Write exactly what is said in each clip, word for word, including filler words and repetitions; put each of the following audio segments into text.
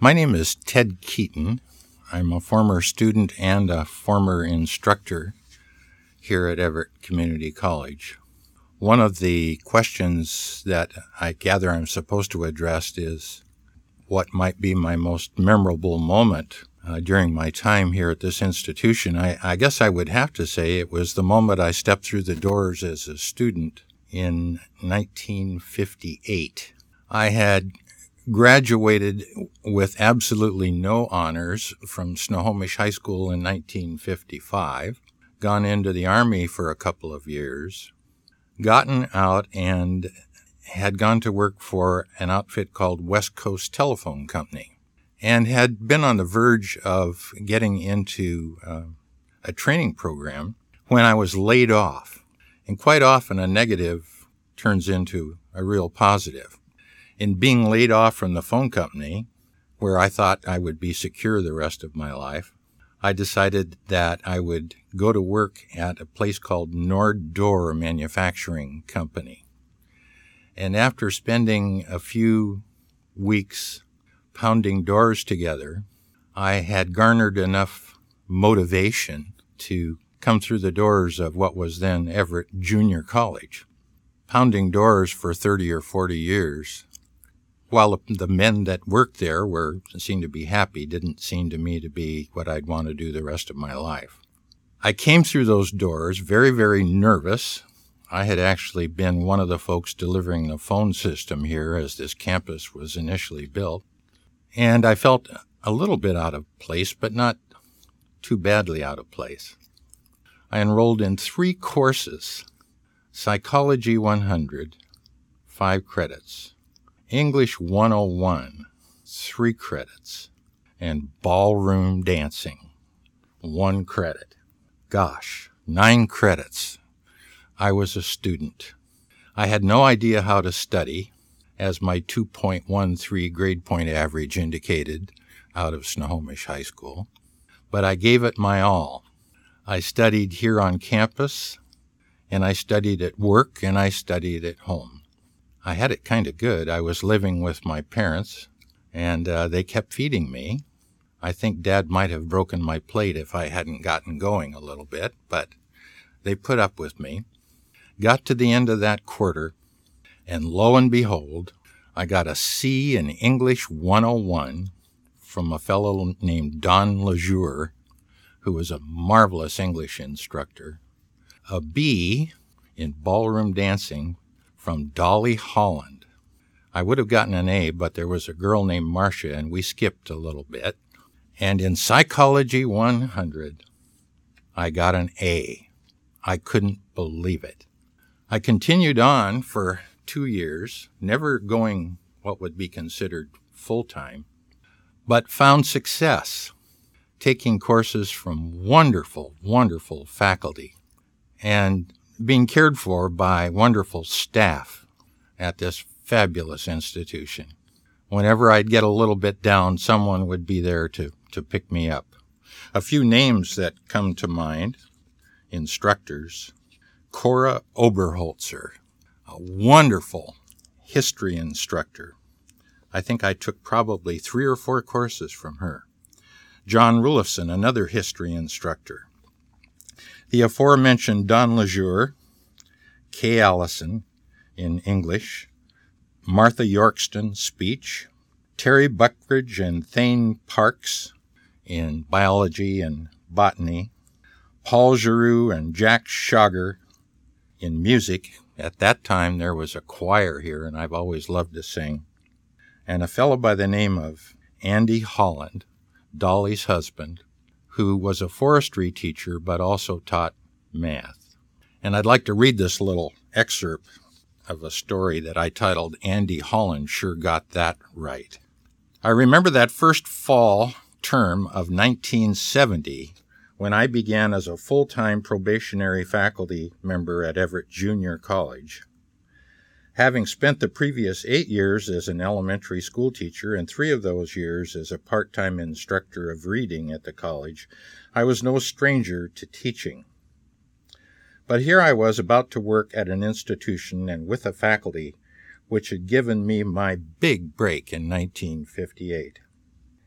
My name is Ted Keaton. I'm a former student and a former instructor here at Everett Community College. One of the questions that I gather I'm supposed to address is what might be my most memorable moment uh, during my time here at this institution. I, I guess I would have to say it was the moment I stepped through the doors as a student in nineteen fifty-eight. I had graduated with absolutely no honors from Snohomish High School in nineteen fifty-five, gone into the Army for a couple of years, gotten out and had gone to work for an outfit called West Coast Telephone Company, and had been on the verge of getting into uh, a training program when I was laid off. And quite often a negative turns into a real positive. In being laid off from the phone company, where I thought I would be secure the rest of my life, I decided that I would go to work at a place called Nord-Door Manufacturing Company. And after spending a few weeks pounding doors together, I had garnered enough motivation to come through the doors of what was then Everett Junior College. Pounding doors for thirty or forty years, while the men that worked there were seemed to be happy, didn't seem to me to be what I'd want to do the rest of my life. I came through those doors very, very nervous. I had actually been one of the folks delivering the phone system here as this campus was initially built. And I felt a little bit out of place, but not too badly out of place. I enrolled in three courses: Psychology one hundred, five credits. English one oh one, three credits, and ballroom dancing, one credit. Gosh, nine credits. I was a student. I had no idea how to study, as my two point one three grade point average indicated out of Snohomish High School, but I gave it my all. I studied here on campus, and I studied at work, and I studied at home. I had it kind of good. I was living with my parents, and uh, they kept feeding me. I think Dad might have broken my plate if I hadn't gotten going a little bit, but they put up with me. Got to the end of that quarter, and lo and behold, I got a C in English one oh one from a fellow named Don Lejour, who was a marvelous English instructor, a B in ballroom dancing from Dolly Holland. I would have gotten an A, but there was a girl named Marcia, and we skipped a little bit. And in Psychology one hundred, I got an A. I couldn't believe it. I continued on for two years, never going what would be considered full-time, but found success taking courses from wonderful, wonderful faculty and being cared for by wonderful staff at this fabulous institution. Whenever I'd get a little bit down, someone would be there to, to pick me up. A few names that come to mind: instructors. Cora Oberholzer, a wonderful history instructor. I think I took probably three or four courses from her. John Rulifson, another history instructor. The aforementioned Don Lejour, Kay Allison in English, Martha Yorkston, speech, Terry Buckridge and Thane Parks in biology and botany, Paul Giroux and Jack Schauger in music. At that time there was a choir here, and I've always loved to sing, and a fellow by the name of Andy Holland, Dolly's husband, who was a forestry teacher but also taught math. And I'd like to read this little excerpt of a story that I titled Andy Holland Sure Got That Right. I remember that first fall term of nineteen seventy when I began as a full-time probationary faculty member at Everett Junior College. Having spent the previous eight years as an elementary school teacher and three of those years as a part-time instructor of reading at the college, I was no stranger to teaching. But here I was about to work at an institution and with a faculty which had given me my big break in nineteen fifty-eight.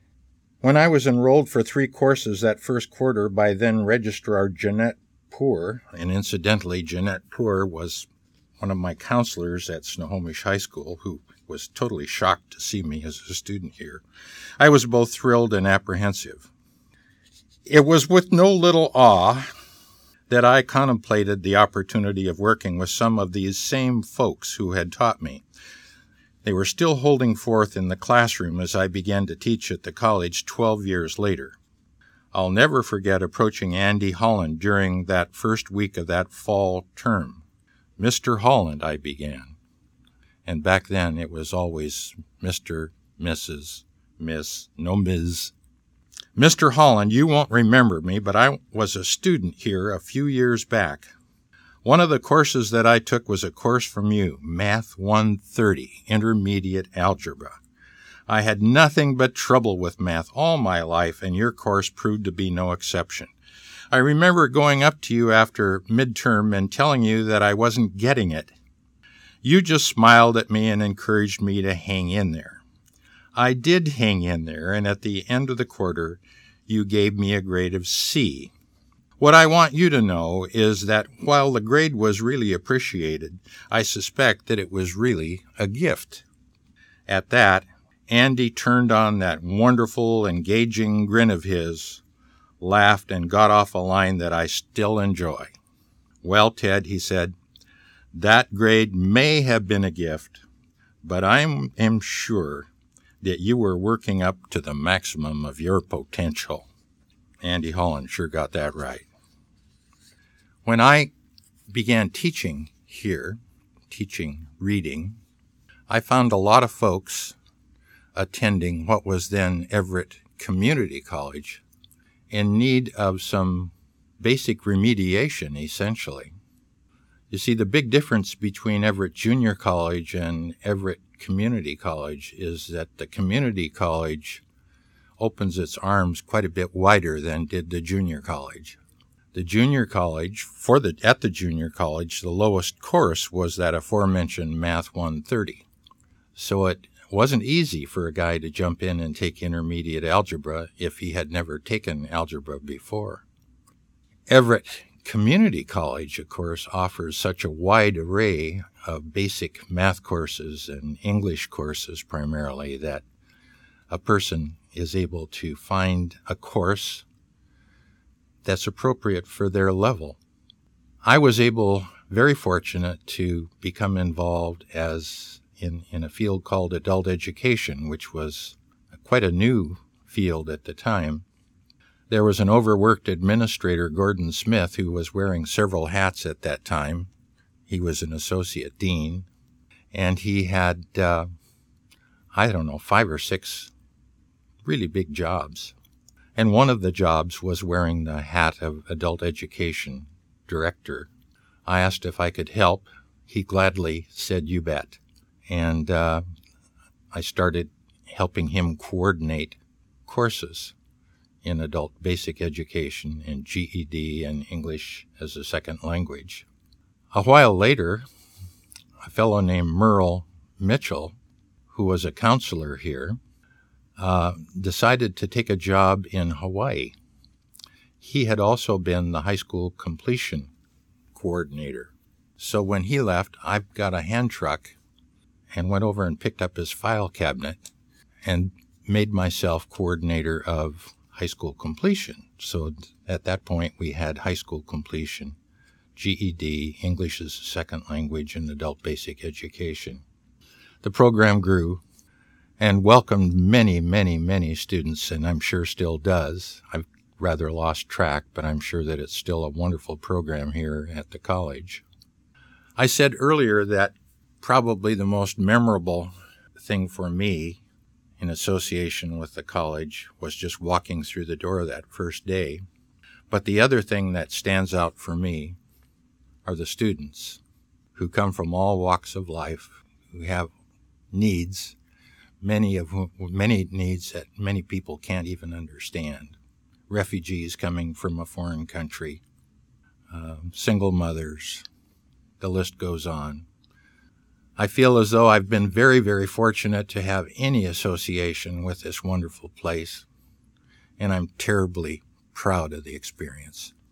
When I was enrolled for three courses that first quarter by then Registrar Jeanette Poor, and incidentally, Jeanette Poor was one of my counselors at Snohomish High School, who was totally shocked to see me as a student here, I was both thrilled and apprehensive. It was with no little awe that I contemplated the opportunity of working with some of these same folks who had taught me. They were still holding forth in the classroom as I began to teach at the college twelve years later. I'll never forget approaching Andy Holland during that first week of that fall term. Mister Holland, I began. And back then it was always Mister, Missus, Miss, no Miz Mister Holland, you won't remember me, but I was a student here a few years back. One of the courses that I took was a course from you, Math one thirty, Intermediate Algebra. I had nothing but trouble with math all my life, and your course proved to be no exception. I remember going up to you after midterm and telling you that I wasn't getting it. You just smiled at me and encouraged me to hang in there. I did hang in there, and at the end of the quarter, you gave me a grade of C. What I want you to know is that while the grade was really appreciated, I suspect that it was really a gift. At that, Andy turned on that wonderful, engaging grin of his, laughed, and got off a line that I still enjoy. Well, Ted, he said, that grade may have been a gift, but I am sure that you were working up to the maximum of your potential. Andy Holland sure got that right. When I began teaching here, teaching reading, I found a lot of folks attending what was then Everett Community College in need of some basic remediation, essentially. You see, the big difference between Everett Junior College and Everett Community College is that the community college opens its arms quite a bit wider than did the junior college. The junior college, for the at the junior college, the lowest course was that aforementioned Math one thirty. So it wasn't easy for a guy to jump in and take intermediate algebra if he had never taken algebra before. Everett Community College, of course, offers such a wide array of basic math courses and English courses primarily that a person is able to find a course that's appropriate for their level. I was able, very fortunate, to become involved as in, in a field called adult education, which was quite a new field at the time. There was an overworked administrator, Gordon Smith, who was wearing several hats at that time. He was an associate dean, and he had, uh, I don't know, five or six really big jobs. And one of the jobs was wearing the hat of adult education director. I asked if I could help. He gladly said, you bet. And uh, I started helping him coordinate courses in adult basic education in G E D and English as a second language. A while later, a fellow named Merle Mitchell, who was a counselor here, uh, decided to take a job in Hawaii. He had also been the high school completion coordinator. So when he left, I got a hand truck and went over and picked up his file cabinet and made myself coordinator of high school completion. So at that point, we had high school completion, G E D, English as a second language, and adult basic education. The program grew and welcomed many, many, many students, and I'm sure still does. I've rather lost track, but I'm sure that it's still a wonderful program here at the college. I said earlier that probably the most memorable thing for me in association with the college was just walking through the door that first day. But the other thing that stands out for me are the students who come from all walks of life, who have needs, many of whom, many needs that many people can't even understand. Refugees coming from a foreign country, uh, single mothers, the list goes on. I feel as though I've been very, very fortunate to have any association with this wonderful place. and I'm terribly proud of the experience.